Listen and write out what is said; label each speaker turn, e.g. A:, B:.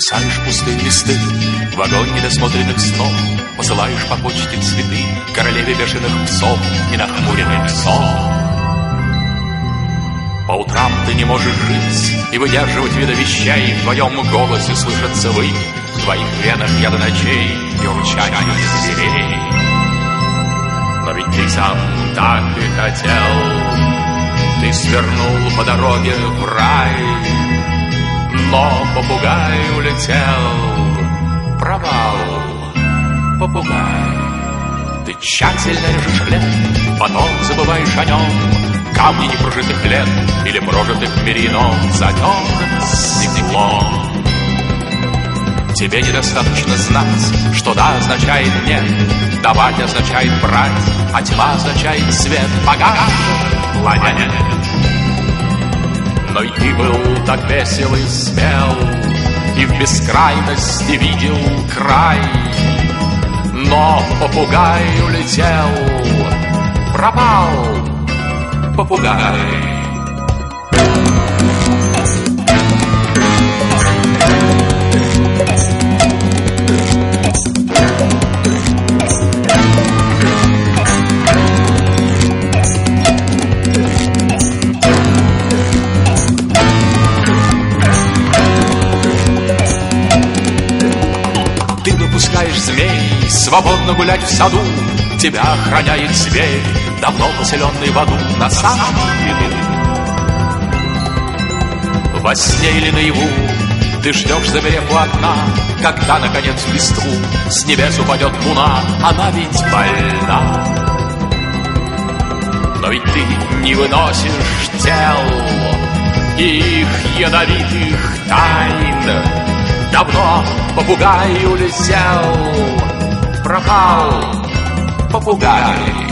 A: Бросаешь пустые листы в огонь недосмотренных снов, посылаешь по почте цветы королеве бешеных псов и нахмуренным псом. По утрам ты не можешь жить и выдерживать вида вещей. В твоем голосе слышатся вы, в твоих венах я до ночей и урчание зверей. Но ведь ты сам так и хотел, ты свернул по дороге в рай, но попугай улетел. Провал, попугай. Ты тщательно режешь хлеб, потом забываешь о нем. Камни непрожитых лет или прожитых мерином затер стеклом. Тебе недостаточно знать, что да означает нет, давать означает брать, а тьма означает свет. Погашен планет. Но и ты был так весел и смел, и в бескрайности видел край. Но попугай улетел, пропал попугай. Ты выпускаешь змей свободно гулять в саду, тебя охраняет зверь, давно поселенный в аду на самом виду. Во сне или наяву ты ждешь, замерев у окна, когда, наконец, в листву с небес упадет луна. Она ведь больна. Но ведь ты не выносишь тел и их ядовитых тайн. Давно попугай улетел, пропал попугай.